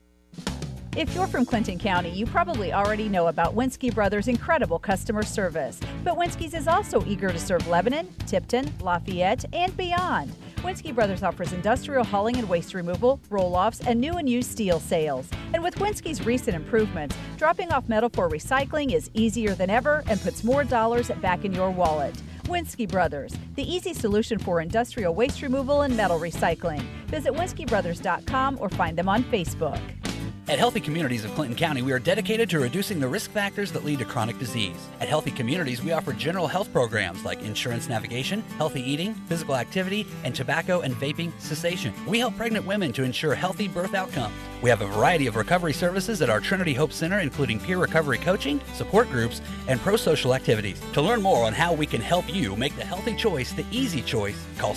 If you're from Clinton County, you probably already know about Winsky Brothers' incredible customer service. But Winsky's is also eager to serve Lebanon, Tipton, Lafayette, and beyond. Winsky Brothers offers industrial hauling and waste removal, roll-offs, and new and used steel sales. And with Winsky's recent improvements, dropping off metal for recycling is easier than ever and puts more dollars back in your wallet. Winsky Brothers, the easy solution for industrial waste removal and metal recycling. Visit winskybrothers.com or find them on Facebook. At Healthy Communities of Clinton County, we are dedicated to reducing the risk factors that lead to chronic disease. At Healthy Communities, we offer general health programs like insurance navigation, healthy eating, physical activity, and tobacco and vaping cessation. We help pregnant women to ensure healthy birth outcomes. We have a variety of recovery services at our Trinity Hope Center, including peer recovery coaching, support groups, and pro-social activities. To learn more on how we can help you make the healthy choice the easy choice, call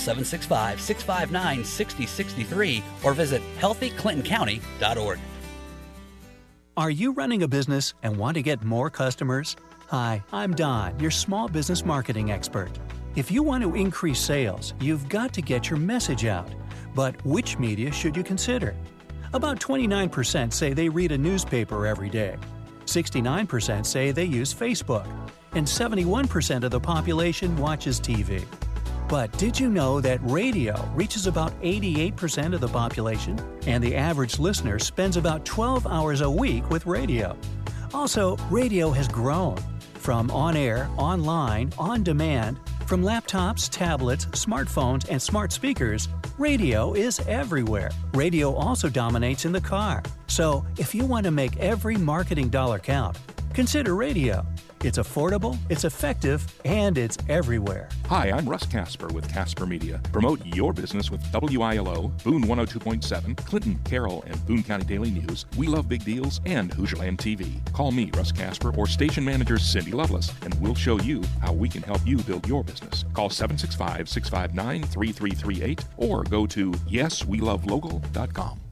765-659-6063 or visit healthyclintoncounty.org. Are you running a business and want to get more customers? Hi, I'm Don, your small business marketing expert. If you want to increase sales, you've got to get your message out. But which media should you consider? About 29% say they read a newspaper every day. 69% say they use Facebook. And 71% of the population watches TV. But did you know that radio reaches about 88% of the population? And the average listener spends about 12 hours a week with radio. Also, radio has grown. From on-air, online, on-demand, from laptops, tablets, smartphones, and smart speakers, radio is everywhere. Radio also dominates in the car. So, if you want to make every marketing dollar count, consider radio. It's affordable, it's effective, and it's everywhere. Hi, I'm Russ Casper with Casper Media. Promote your business with WILO, Boone 102.7, Clinton, Carroll, and Boone County Daily News, We Love Big Deals, and Hoosierland TV. Call me, Russ Casper, or station manager Cindy Lovelace, and we'll show you how we can help you build your business. Call 765-659-3338 or go to yeswelovelocal.com.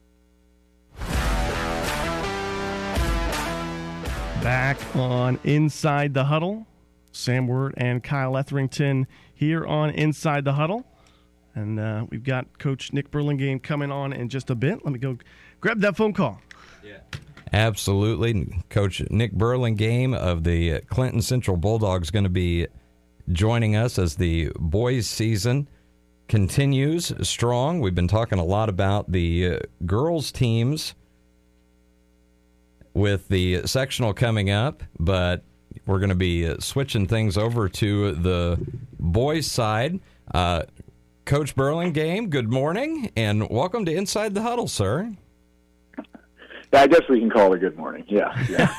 Back on Inside the Huddle, Sam Word and Kyle Etherington here on Inside the Huddle. And we've got Coach Nick Burlingame coming on in just a bit. Let me go grab that phone call. Yeah. Absolutely. Coach Nick Burlingame of the Clinton Central Bulldogs going to be joining us as the boys' season continues strong. We've been talking a lot about the girls' teams with the sectional coming up, but we're going to be switching things over to the boys' side. Coach Burlingame, good morning, and welcome to Inside the Huddle, sir. Yeah, I guess we can call it a good morning. Yeah.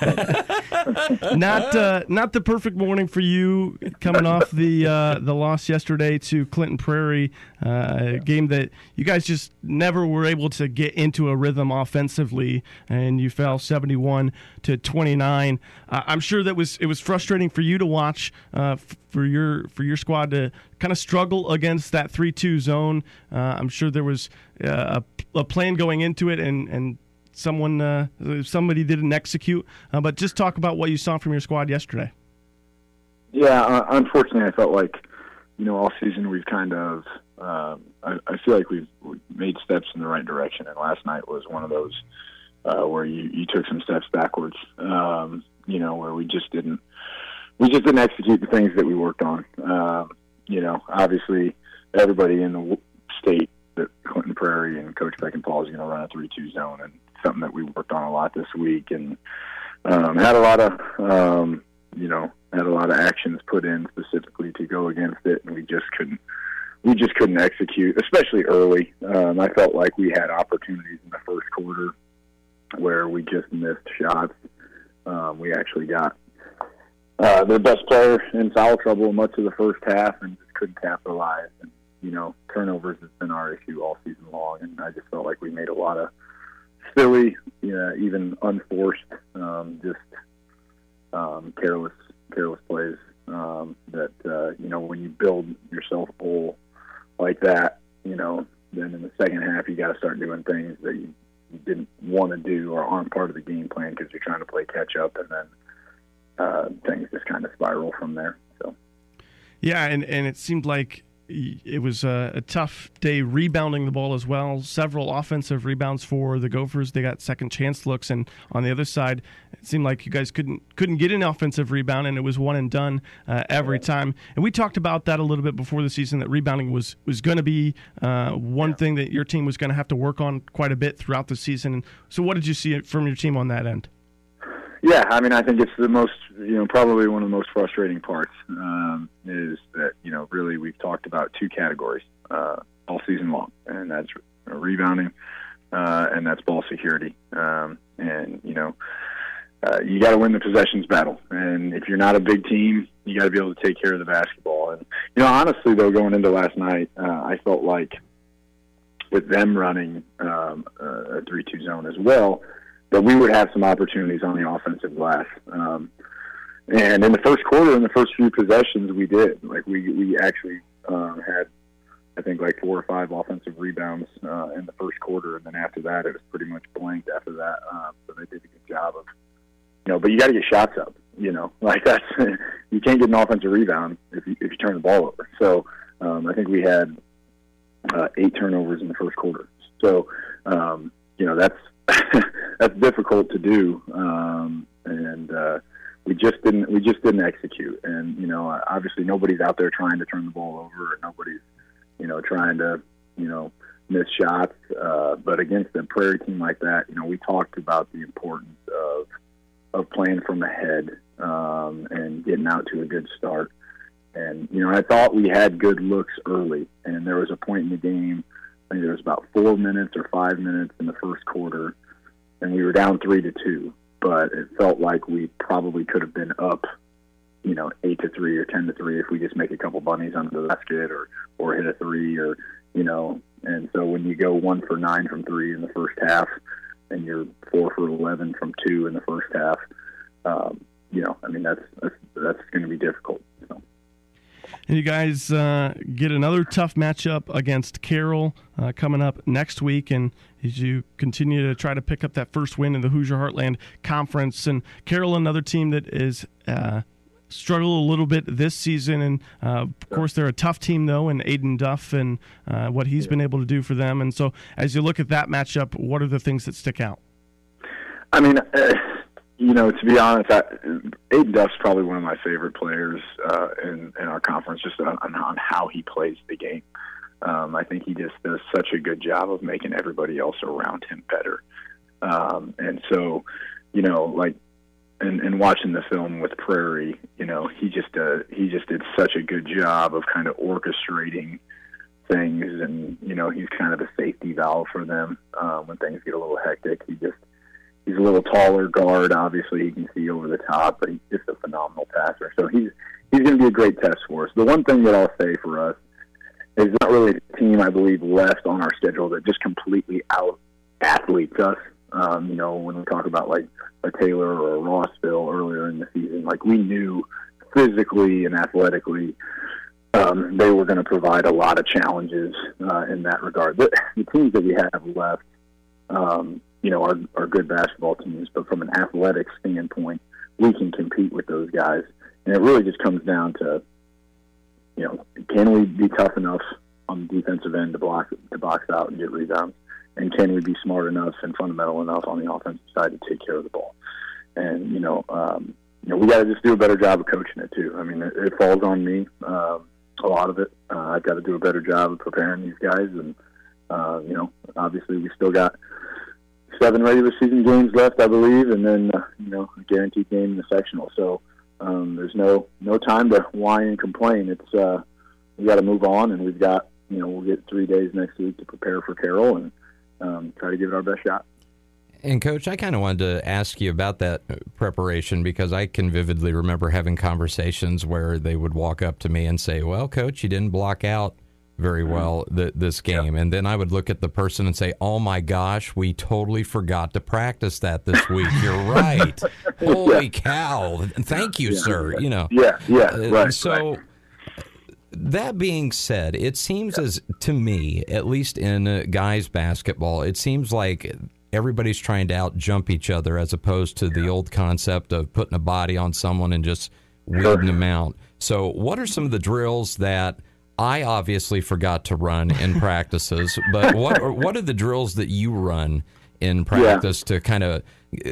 Not the perfect morning for you, coming off the loss yesterday to Clinton Prairie, a game that you guys just never were able to get into a rhythm offensively, and you fell 71-29. I'm sure that it was frustrating for you to watch, for your squad to kind of struggle against that 3-2 zone. I'm sure there was a plan going into it, and somebody didn't execute, but just talk about what you saw from your squad yesterday. Yeah, unfortunately, I felt like, all season we've kind of, I feel like we've made steps in the right direction, and last night was one of those where you took some steps backwards, where we just didn't execute the things that we worked on. Obviously, everybody in the state that Clinton Prairie and Coach Beckenpaul is going to run a 3-2 zone, and something that we worked on a lot this week, and had a lot of actions put in specifically to go against it, and we just couldn't execute, especially early. I felt like we had opportunities in the first quarter where we just missed shots. We actually got their best player in foul trouble much of the first half and just couldn't capitalize. And turnovers has been our issue all season long, and I just felt like we made a lot of silly, even unforced, careless plays that, when you build yourself a goal like that, then in the second half you got to start doing things that you didn't want to do or aren't part of the game plan because you're trying to play catch up, and then things just kind of spiral from there. So, yeah, and it seemed like it was a tough day rebounding the ball as well. Several offensive rebounds for the Gophers. They got second chance looks, and on the other side, it seemed like you guys couldn't get an offensive rebound, and it was one and done every time. And we talked about that a little bit before the season, that rebounding was going to be one thing that your team was going to have to work on quite a bit throughout the season. So what did you see from your team on that end? Yeah, I mean, I think it's the most, probably one of the most frustrating parts is that, really we've talked about two categories all season long, and that's rebounding and that's ball security. You got to win the possessions battle, and if you're not a big team, you got to be able to take care of the basketball. And, honestly, though, going into last night, I felt like with them running a 3-2 zone as well, that we would have some opportunities on the offensive glass. And in the first quarter, in the first few possessions, we did. Like, we actually had, I think, like 4 or 5 offensive rebounds in the first quarter, and then after that, it was pretty much blanked after that. So they did a good job of, but you got to get shots up. like that's you can't get an offensive rebound if you turn the ball over. So I think we had 8 turnovers in the first quarter. So that's that's difficult to do, and we just didn't execute. And obviously nobody's out there trying to turn the ball over, or nobody's trying to miss shots. But against a Prairie team like that, we talked about the importance of playing from ahead and getting out to a good start. And I thought we had good looks early, and there was a point in the game, I think there was about 4 minutes or 5 minutes in the first quarter, and we were down 3-2. But it felt like we probably could have been up, 8-3 or 10-3 if we just make a couple bunnies under the basket or hit a three or. And so when you go 1 for 9 from 3 in the first half, and you're 4 for 11 from 2 in the first half, that's going to be difficult. So. And you guys get another tough matchup against Carroll coming up next week, and as you continue to try to pick up that first win in the Hoosier Heartland Conference, and Carroll, another team that is struggled a little bit this season, and of course they're a tough team though, and Aiden Duff and what he's been able to do for them. And so as you look at that matchup, what are the things that stick out? I mean, to be honest, Aiden Duff's probably one of my favorite players in our conference, just on how he plays the game. I think he just does such a good job of making everybody else around him better. And so, and watching the film with Prairie, he just did such a good job of kind of orchestrating things, and he's kind of a safety valve for them when things get a little hectic. He's a little taller guard. Obviously, he can see over the top, but he's just a phenomenal passer. So he's going to be a great test for us. The one thing that I'll say for us is not really a team, I believe, left on our schedule that just completely out-athletes us. When we talk about like a Taylor or a Rossville earlier in the season, like we knew physically and athletically they were going to provide a lot of challenges in that regard. The teams that we have left, are good basketball teams, but from an athletic standpoint, we can compete with those guys. And it really just comes down to, can we be tough enough on the defensive end to box out and get rebounds? And can we be smart enough and fundamental enough on the offensive side to take care of the ball? And, we got to just do a better job of coaching it, too. I mean, it falls on me, a lot of it. I've got to do a better job of preparing these guys. And, obviously we still got 7 regular season games left, I believe, and then, a guaranteed game in the sectional. So there's no time to whine and complain. It's we got to move on, and we've got, we'll get 3 days next week to prepare for Carroll and try to give it our best shot. And, Coach, I kind of wanted to ask you about that preparation, because I can vividly remember having conversations where they would walk up to me and say, well, Coach, you didn't block out very well this game. Yep. And then I would look at the person and say, oh, my gosh, we totally forgot to practice that this week. You're right. Holy cow. Thank you, sir. Right. So that being said, it seems as to me, at least in guys basketball, it seems like everybody's trying to out-jump each other as opposed to the old concept of putting a body on someone and just weeding them out. So what are some of the drills that I obviously forgot to run in practices, but what are the drills that you run in practice to kind of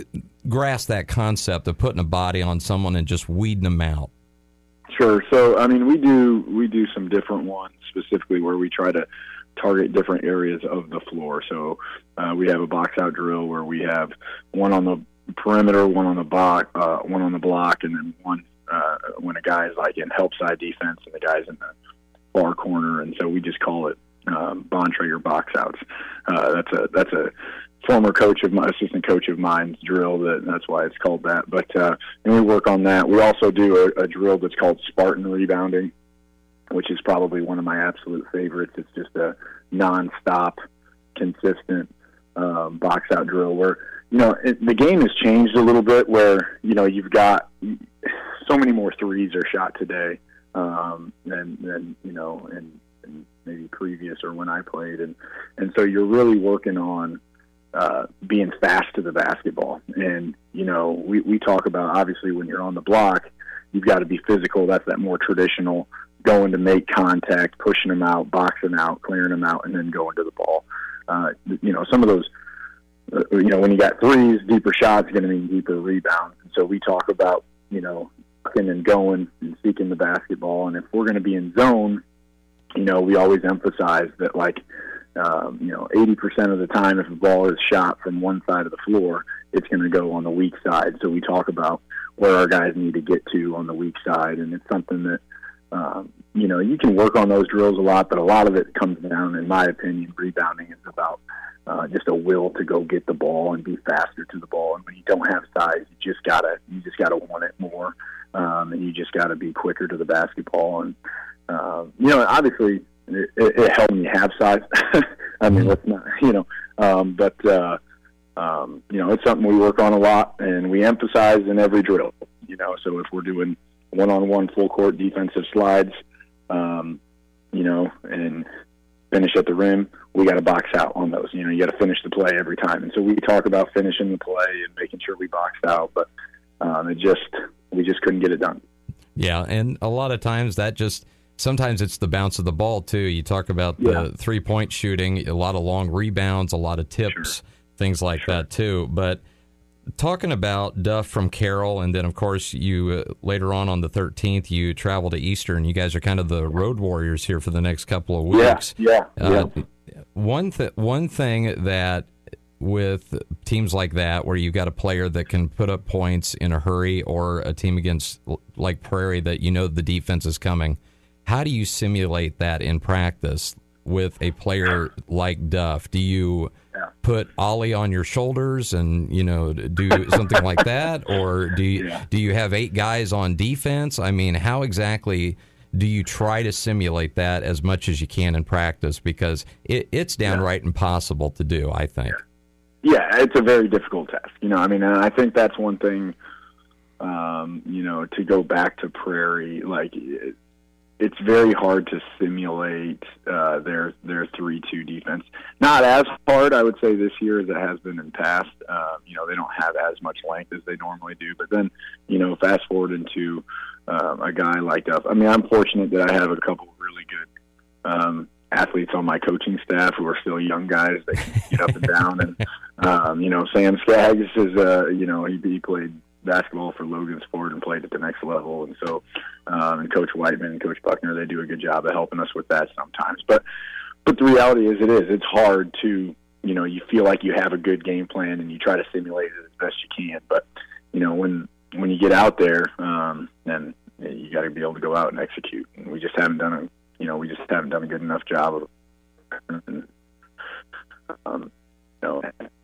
grasp that concept of putting a body on someone and just weeding them out? Sure. So, I mean, we do some different ones specifically where we try to target different areas of the floor. So we have a box-out drill where we have one on the perimeter, one on the block, and then one when a guy's like in help side defense and the guy's in the far corner, and so we just call it Bontrager box-outs. That's a former assistant coach of mine's drill. That's why it's called that. But and we work on that. We also do a drill that's called Spartan rebounding, which is probably one of my absolute favorites. It's just a non-stop, consistent box-out drill where, the game has changed a little bit where, you've got so many more threes are shot today than maybe previous or when I played. And so you're really working on being fast to the basketball. And, you know, we talk about, obviously, when you're on the block, you've got to be physical. That's that more traditional going to make contact, pushing them out, boxing out, clearing them out, and then going to the ball. You know, some of those, you know, when you got threes, deeper shots going to mean deeper rebounds. And so we talk about, you know, looking and going and seeking the basketball. And if we're going to be in zone, you know, we always emphasize that, like, you know, 80% of the time if the ball is shot from one side of the floor, it's going to go on the weak side. So we talk about where our guys need to get to on the weak side, and it's something that, you know, you can work on those drills a lot, but a lot of it comes down, in my opinion, rebounding is about just a will to go get the ball and be faster to the ball. And when you don't have size, you just gotta want it more, and you just gotta be quicker to the basketball. And you know, obviously, it helped me have size. I mean, let's not, you know, but you know, it's something we work on a lot, and we emphasize in every drill. You know, so if we're doing one-on-one full court defensive slides, you know, and finish at the rim, we got to box out on those. You know, you got to finish the play every time. And so we talk about finishing the play and making sure we boxed out, but we just couldn't get it done. Yeah, and a lot of times sometimes it's the bounce of the ball too. You talk about the 3-point shooting, a lot of long rebounds, a lot of tips, things like that too. But talking about Duff from Carroll, and then, of course, you later on the 13th, you travel to Eastern. You guys are kind of the road warriors here for the next couple of weeks. Yeah. One thing that with teams like that, where you've got a player that can put up points in a hurry, or a team against like Prairie that you know the defense is coming, how do you simulate that in practice with a player like Duff? Do you put Ollie on your shoulders and, you know, do something like that? Or do you have 8 guys on defense? I mean, how exactly do you try to simulate that as much as you can in practice? Because it's downright impossible to do, I think. Yeah, it's a very difficult task. You know, I mean, and I think that's one thing, you know, to go back to Prairie, like, it's very hard to simulate their 3-2 defense. Not as hard, I would say, this year as it has been in past. You know, they don't have as much length as they normally do. But then, you know, fast forward into a guy like Duff. I mean, I'm fortunate that I have a couple of really good athletes on my coaching staff who are still young guys that can get up and down. And, you know, Sam Skaggs is, you know, he played basketball for Logan Sport and played at the next level. And so, and Coach Whiteman and Coach Buckner, they do a good job of helping us with that sometimes. But the reality is it's hard to, you know, you feel like you have a good game plan and you try to simulate it as best you can. But, you know, when you get out there, then you got to be able to go out and execute. And we just haven't done a good enough job of, you know.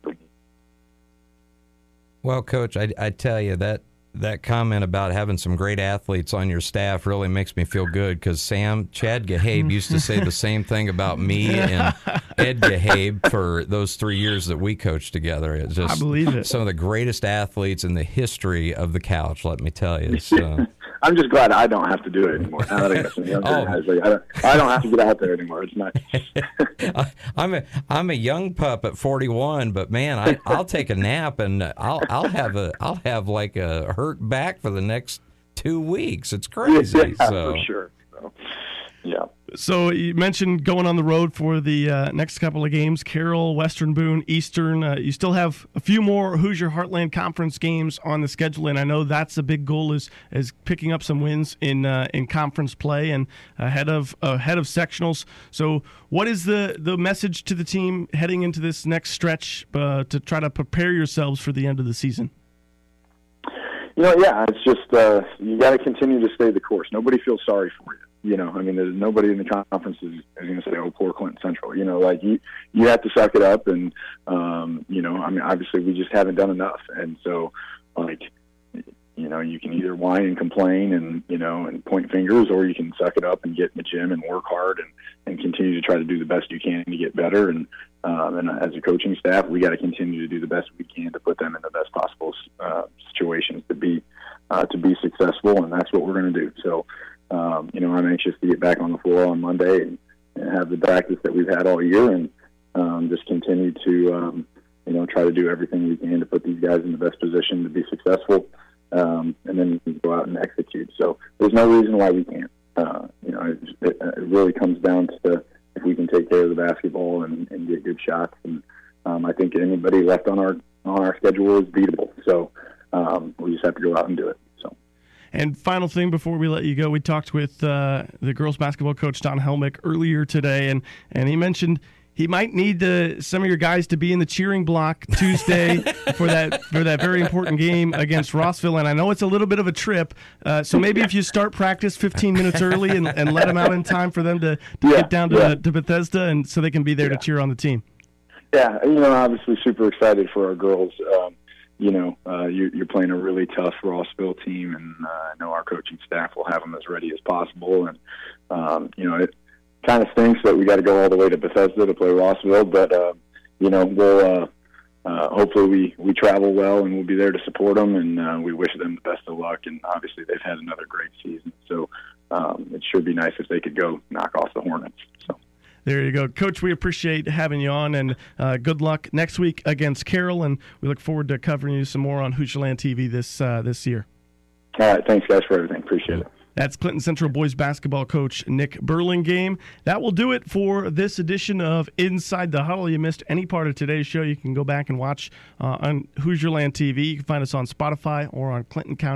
Well, Coach, I tell you, that comment about having some great athletes on your staff really makes me feel good, because Chad Gahabe used to say the same thing about me and Ed Gahabe for those 3 years that we coached together. It's just, I believe it. Some of the greatest athletes in the history of the couch, let me tell you. So. I'm just glad I don't have to do it anymore. Now that I got some younger guys, like, I don't have to get out there anymore. It's nice. I'm a young pup at 41, but man, I'll take a nap and I'll have like a hurt back for the next 2 weeks. It's crazy. Yeah, for sure. So, yeah. So you mentioned going on the road for the next couple of games: Carroll, Western Boone, Eastern. You still have a few more Hoosier Heartland Conference games on the schedule, and I know that's a big goal is picking up some wins in conference play and ahead of sectionals. So, what is the message to the team heading into this next stretch to try to prepare yourselves for the end of the season? You know, yeah, it's just you got to continue to stay the course. Nobody feels sorry for you. You know, I mean, there's nobody in the conference is going to say, "Oh, poor Clinton Central." You know, like you have to suck it up, and you know, I mean, obviously, we just haven't done enough, and so, like, you know, you can either whine and complain and, you know, and point fingers, or you can suck it up and get in the gym and work hard and continue to try to do the best you can to get better. And as a coaching staff, we got to continue to do the best we can to put them in the best possible situations to be successful, and that's what we're going to do. So. You know, I'm anxious to get back on the floor on Monday and have the practice that we've had all year, and just continue to, try to do everything we can to put these guys in the best position to be successful, and then we can go out and execute. So there's no reason why we can't. It really comes down to if we can take care of the basketball and get good shots. And I think anybody left on our schedule is beatable. So we just have to go out and do it. So. And final thing before we let you go, we talked with the girls basketball coach Don Helmick earlier today, and he mentioned he might need some of your guys to be in the cheering block Tuesday for that very important game against Rossville. And I know it's a little bit of a trip, so maybe if you start practice 15 minutes early and let them out in time for them to get down to Bethesda, and so they can be there to cheer on the team. Yeah, obviously super excited for our girls. You're playing a really tough Rossville team, and I know our coaching staff will have them as ready as possible. And it kind of stinks that we got to go all the way to Bethesda to play Rossville, but we'll hopefully we travel well and we'll be there to support them, and we wish them the best of luck. And obviously they've had another great season, so it should be nice if they could go knock off the Hornets. So. There you go. Coach, we appreciate having you on, and good luck next week against Carroll, and we look forward to covering you some more on Hoosierland TV this year. All right. Thanks, guys, for everything. Appreciate it. That's Clinton Central boys basketball coach Nick Burlingame. That will do it for this edition of Inside the Huddle. You missed any part of today's show, you can go back and watch on Hoosierland TV. You can find us on Spotify or on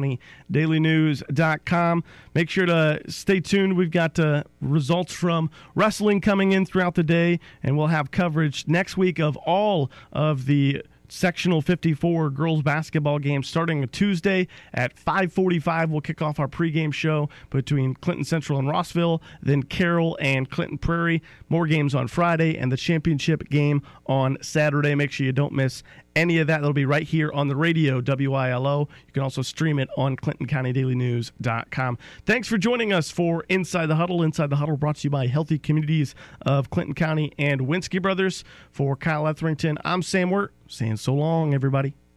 ClintonCountyDailyNews.com. Make sure to stay tuned. We've got results from wrestling coming in throughout the day, and we'll have coverage next week of all of the Sectional 54 girls basketball game starting Tuesday at 5:45. We'll kick off our pregame show between Clinton Central and Rossville, then Carroll and Clinton Prairie. More games on Friday, and the championship game on Saturday. Make sure you don't miss any of that. That'll be right here on the radio, WILO. You can also stream it on ClintonCountyDailyNews.com. Thanks for joining us for Inside the Huddle. Inside the Huddle brought to you by Healthy Communities of Clinton County and Winsky Brothers. For Kyle Etherington, I'm Sam Wirt, saying so long, everybody.